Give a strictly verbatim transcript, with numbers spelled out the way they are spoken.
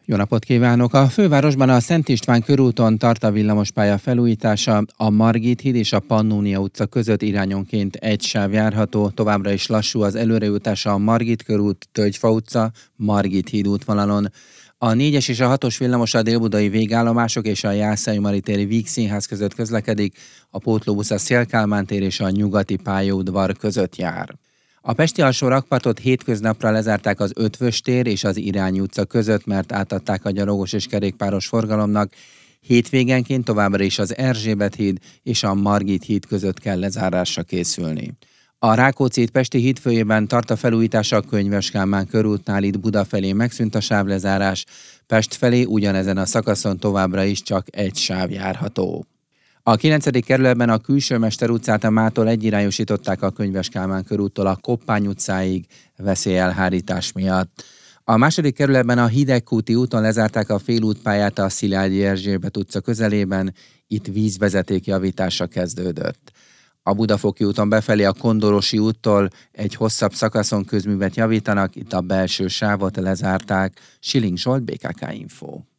Jó napot kívánok! A fővárosban a Szent István körúton tart a villamospálya felújítása, a Margit híd és a Pannónia utca között irányonként egy sáv járható, továbbra is lassú az előrejutása a Margit körút, Tölgyfa utca, Margit híd útvonalon. A négyes és a hatos villamos a délbudai végállomások és a Jászai Mari téri Víg Színház között közlekedik, a pótlóbusz a Széll-Kálmán tér és a Nyugati pályaudvar között jár. A pesti alsó rakpartot hétköznapra lezárták az Ötvös tér és az Irányi utca között, mert átadták a gyalogos és kerékpáros forgalomnak. Hétvégenként továbbra is az Erzsébet híd és a Margit híd között kell lezárásra készülni. A Rákóczi-Pesti hídfőjében tart a felújítása a Könyves Kálmán körútnál, itt Buda felé megszűnt a sávlezárás, Pest felé ugyanezen a szakaszon továbbra is csak egy sáv járható. A kilencedik kerületben a Külsőmester utcát a mától egyirányosították a Könyves Kálmán körúttól a Koppány utcáig veszélyelhárítás miatt. A második kerületben a Hidegkúti úton lezárták a félútpályát a Szilágyi Erzsébet utca közelében, itt vízvezeték javítása kezdődött. A Budafoki úton befelé a Kondorosi úttól egy hosszabb szakaszon közművet javítanak, itt a belső sávot lezárták. Siling Zsolt, bé ká ká Info.